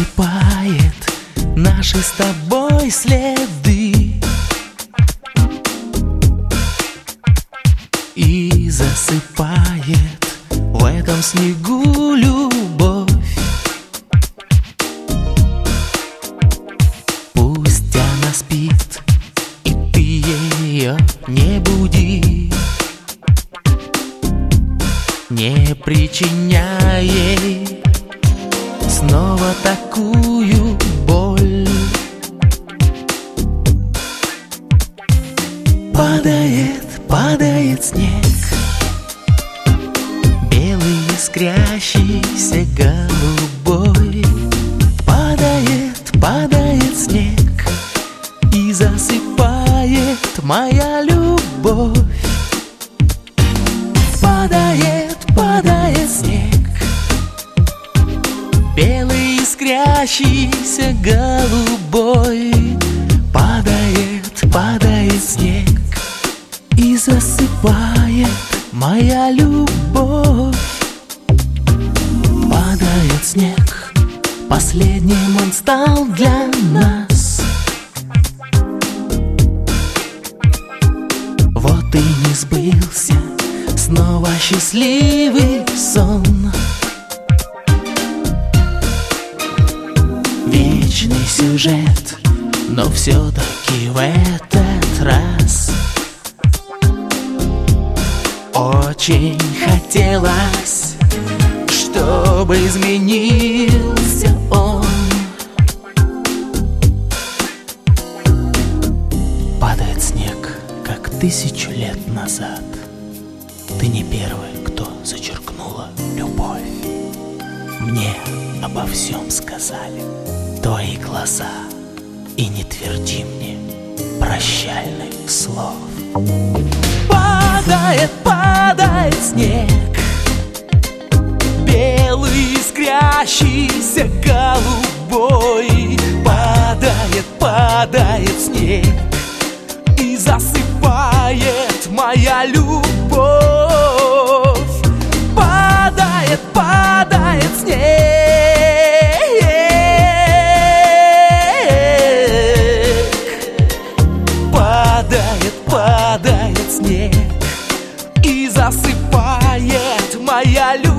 засыпает наши с тобой следы и засыпает в этом снегу любовь. Пусть она спит, и ты ее не буди, не причиняй ей снова такую боль. Падает, падает снег, белый, искрящийся, голубой. Падает, падает снег и засыпает моя любовь. Падает, падает снег, белый, искрящийся, голубой. Падает, падает снег и засыпает моя любовь. Падает снег, последним он стал для нас. Вот и не сбылся снова счастливый сон. Вечный сюжет, но все-таки в этот раз очень хотелось, чтобы изменился он. Падает снег, как 1000 лет назад. Ты не первый, кто зачеркнула любовь. Мне обо всем сказали твои глаза, и не тверди мне прощальных слов. Падает, падает снег, белый, искрящийся, голубой. Падает, падает снег и засыпает моя любовь. Падает, падает снег, падает, падает снег и засыпает моя любовь.